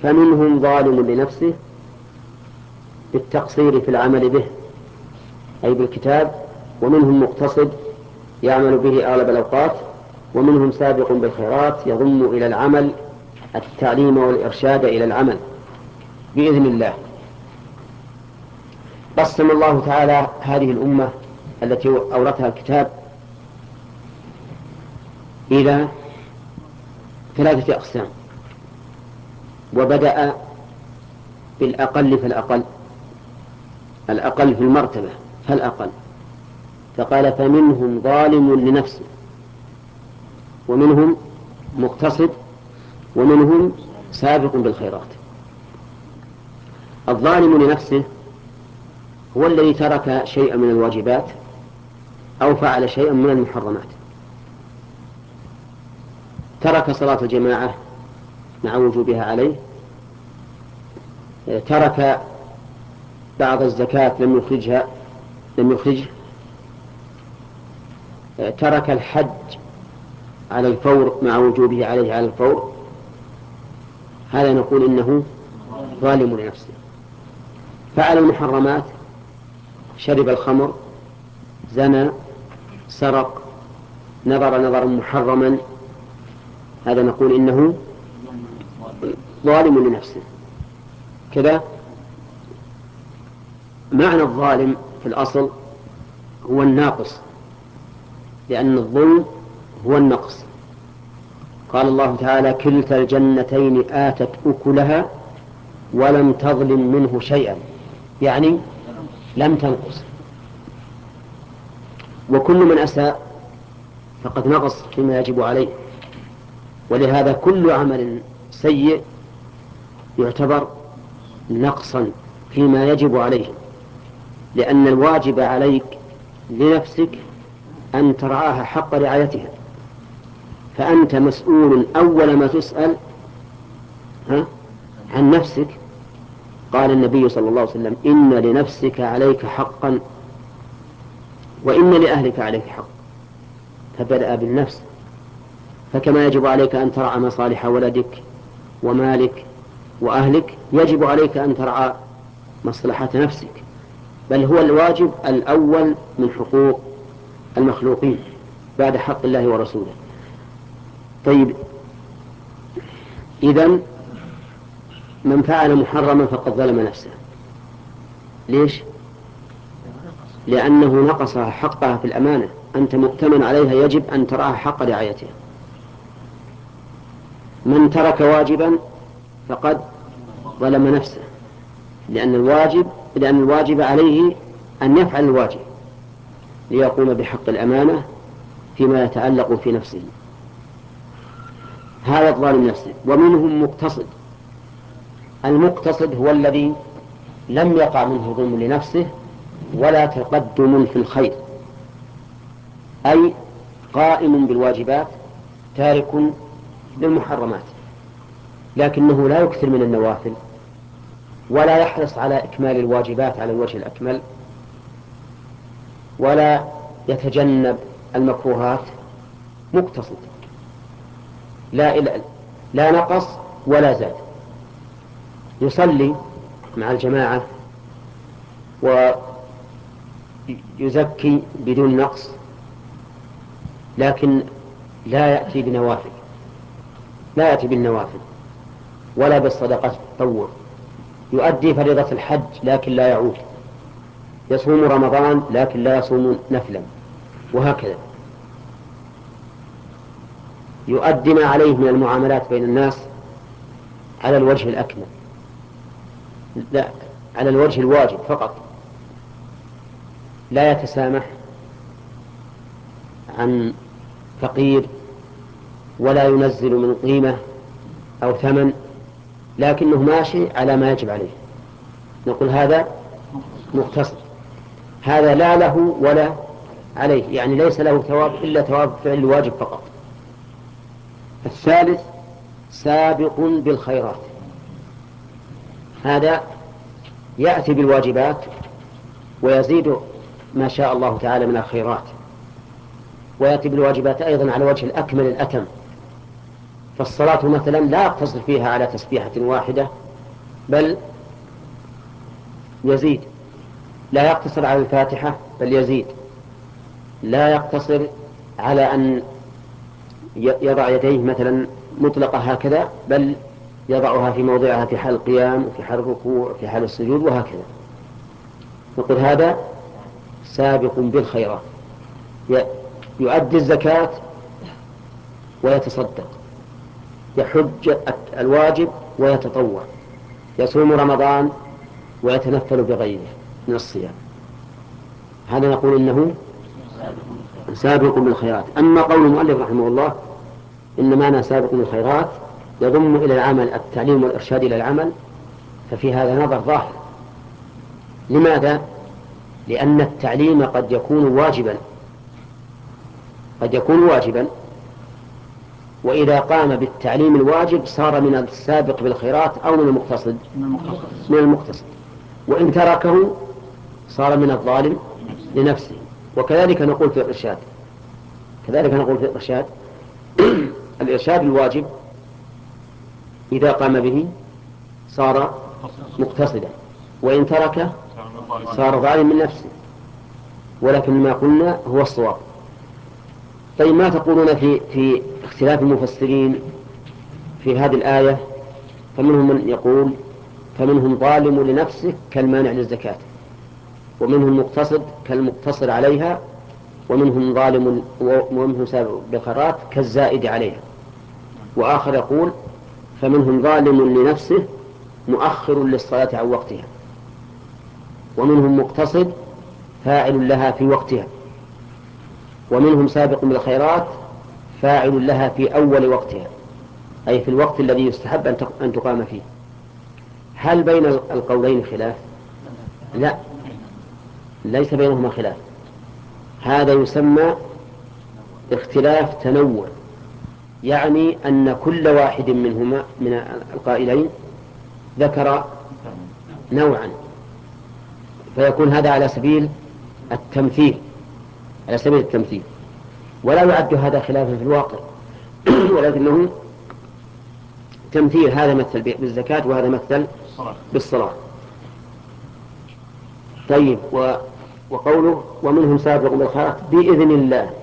فمنهم ظالم لنفسه بالتقصير في العمل به أي بالكتاب، ومنهم مقتصد يعمل به أغلب الأوقات، ومنهم سابق بالخيرات يضم إلى العمل التعليم والإرشاد إلى العمل بإذن الله. قسم الله تعالى هذه الأمة التي أورثها الكتاب إلى 3 أقسام، وبدأ بالأقل فالأقل، الأقل في المرتبة فالأقل، فقال فمنهم ظالم لنفسه، ومنهم مقتصد، ومنهم سابق بالخيرات. الظالم لنفسه هو الذي ترك شيئا من الواجبات أو فعل شيئا من المحرمات، ترك صلاة الجماعة مع وجوبها عليه، ترك بعض الزكاة لم يخرجه، ترك الحج على الفور مع وجوبه عليه على الفور، هذا نقول إنه ظالم لنفسه. فعل المحرمات، شرب الخمر، زنى، سرق، نظر نظرا محرما، هذا نقول إنه ظالم لنفسه. كذا معنى الظالم في الأصل هو الناقص، لأن الظلم هو النقص. قال الله تعالى كلتا الجنتين آتت أكلها ولم تظلم منه شيئا، يعني لم تنقص. وكل من أساء فقد نقص فيما يجب عليه، ولهذا كل عمل سيء يعتبر نقصا فيما يجب عليه، لأن الواجب عليك لنفسك أن ترعاها حق رعايتها، فأنت مسؤول أول ما تسأل عن نفسك. قال النبي صلى الله عليه وسلم إن لنفسك عليك حقا وإن لأهلك عليك حق، فبدأ بالنفس. فكما يجب عليك أن ترعى مصالح ولدك ومالك وأهلك، يجب عليك أن ترعى مصلحة نفسك، بل هو الواجب الأول من حقوق المخلوقين بعد حق الله ورسوله. طيب، إذن من فعل محرما فقد ظلم نفسه. ليش؟ لأنه نقصها حقها في الأمانة، أنت مؤتمن عليها، يجب أن تراها حق رعايتها. من ترك واجبا فقد ظلم نفسه، لأن الواجب عليه أن يفعل الواجب ليقوم بحق الأمانة فيما يتعلق في نفسه، هذا الظالم نفسه. ومنهم مقتصد. المقتصد هو الذي لم يقع منه ظلم لنفسه ولا تقدم في الخير، أي قائم بالواجبات تارك للمحرمات، لكنه لا يكثر من النوافل ولا يحرص على إكمال الواجبات على الوجه الأكمل، ولا يتجنب المكروهات. مقتصد، لا نقص ولا زاد، يصلي مع الجماعة ويزكي بدون نقص، لكن لا يأتي بالنوافل ولا بالصدقة التطوع. يؤدي فريضة الحج لكن لا يعود، يصوم رمضان لكن لا يصوم نفلا، وهكذا. يؤدي ما عليه من المعاملات بين الناس على الوجه الأكمل، لا، على الوجه الواجب فقط، لا يتسامح عن فقير ولا ينزل من قيمة أو ثمن، لكنه ماشي على ما يجب عليه، نقول هذا مقتصد. هذا لا له ولا عليه، يعني ليس له ثواب إلا ثواب فعل الواجب فقط. الثالث سابق بالخيرات، هذا يأتي بالواجبات ويزيد ما شاء الله تعالى من الخيرات، ويأتي بالواجبات أيضا على وجه الأكمل الأتم، فالصلاة مثلا لا يقتصر فيها على تسبيحة واحدة، بل يزيد. لا يقتصر على الفاتحة بل يزيد. لا يقتصر على أن يضع يديه مثلا مطلقة هكذا، بل يضعها في موضعها في حال القيام وفي حال الركوع وفي حال السجود وهكذا. نقول هذا سابق بالخيرات، يؤدي الزكاة ويتصدق، يحج الواجب ويتطوع، يصوم رمضان ويتنفل بغيره من الصيام. هذا نقول إنه سابق بالخيرات. أما قول المؤلف رحمه الله إن معنى سابق بالخيرات يضم إلى العمل التعليم والإرشاد إلى العمل، ففي هذا نظر ظاهر. لماذا؟ لأن التعليم قد يكون واجبا، وإذا قام بالتعليم الواجب صار من السابق بالخيرات أو من المقتصد، من المقتصد. وإن تركه صار من الظالم لنفسه. وكذلك نقول في الإرشاد، الإرشاد الواجب إذا قام به صار مقتصدا، وإن تركه صار ظالم من نفسه. ولكن ما قلنا هو الصواب. طيب ما تقولون في اختلاف المفسرين في هذه الآية؟ فمنهم من يقول فمنهم ظالم لنفسه كالمانع للزكاة، ومنهم مقتصد كالمقتصر عليها، ومنهم سابق بالخيرات كالزائد عليها. وآخر يقول فمنهم ظالم لنفسه مؤخر للصلاة عن وقتها، ومنهم مقتصد فاعل لها في وقتها، ومنهم سابق بالخيرات فاعل لها في أول وقتها، أي في الوقت الذي يستحب أن تقام فيه. هل بين القولين خلاف؟ لا، ليس بينهما خلاف. هذا يسمى اختلاف تنوع، يعني أن كل واحد منهما من القائلين ذكر نوعا، فيكون هذا على سبيل التمثيل، ولا يعد هذا خلافا في الواقع ولكنه تمثيل، هذا مثل بالزكاة وهذا مثل بالصلاة. طيب، وقوله ومنهم سابق بالخيرات بإذن الله،